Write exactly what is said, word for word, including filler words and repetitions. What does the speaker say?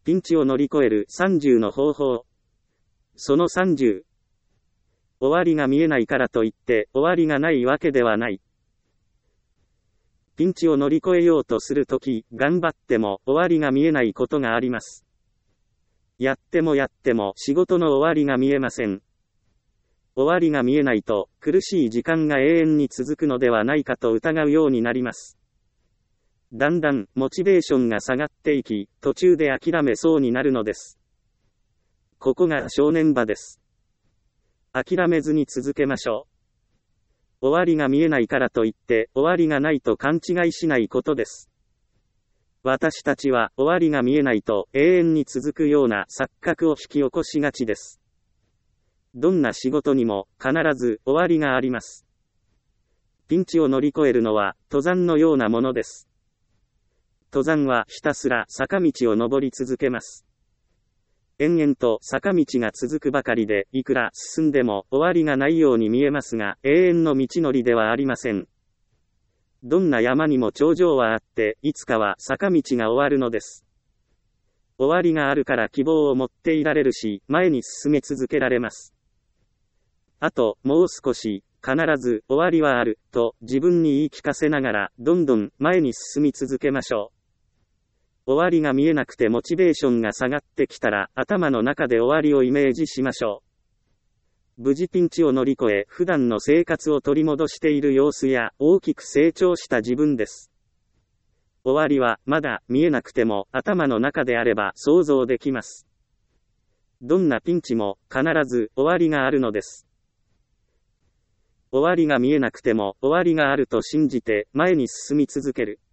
ピンチを乗り越えるさんじゅうの方法。そのさんじゅう。終わりが見えないからといって終わりがないわけではない。ピンチを乗り越えようとするとき、頑張っても終わりが見えないことがあります。やってもやっても仕事の終わりが見えません。終わりが見えないと苦しい時間が永遠に続くのではないかと疑うようになります。だんだんモチベーションが下がっていき、途中で諦めそうになるのです。ここが正念場です。諦めずに続けましょう。終わりが見えないからといって終わりがないと勘違いしないことです。私たちは終わりが見えないと永遠に続くような錯覚を引き起こしがちです。どんな仕事にも必ず終わりがあります。ピンチを乗り越えるのは登山のようなものです。登山はひたすら坂道を登り続けます。延々と坂道が続くばかりで、いくら進んでも終わりがないように見えますが、永遠の道のりではありません。どんな山にも頂上はあって、いつかは坂道が終わるのです。終わりがあるから希望を持っていられるし、前に進め続けられます。あと、もう少し、必ず終わりはある、と自分に言い聞かせながら、どんどん前に進み続けましょう。終わりが見えなくてモチベーションが下がってきたら、頭の中で終わりをイメージしましょう。無事ピンチを乗り越え、普段の生活を取り戻している様子や、大きく成長した自分です。終わりは、まだ見えなくても、頭の中であれば想像できます。どんなピンチも、必ず終わりがあるのです。終わりが見えなくても、終わりがあると信じて、前に進み続ける。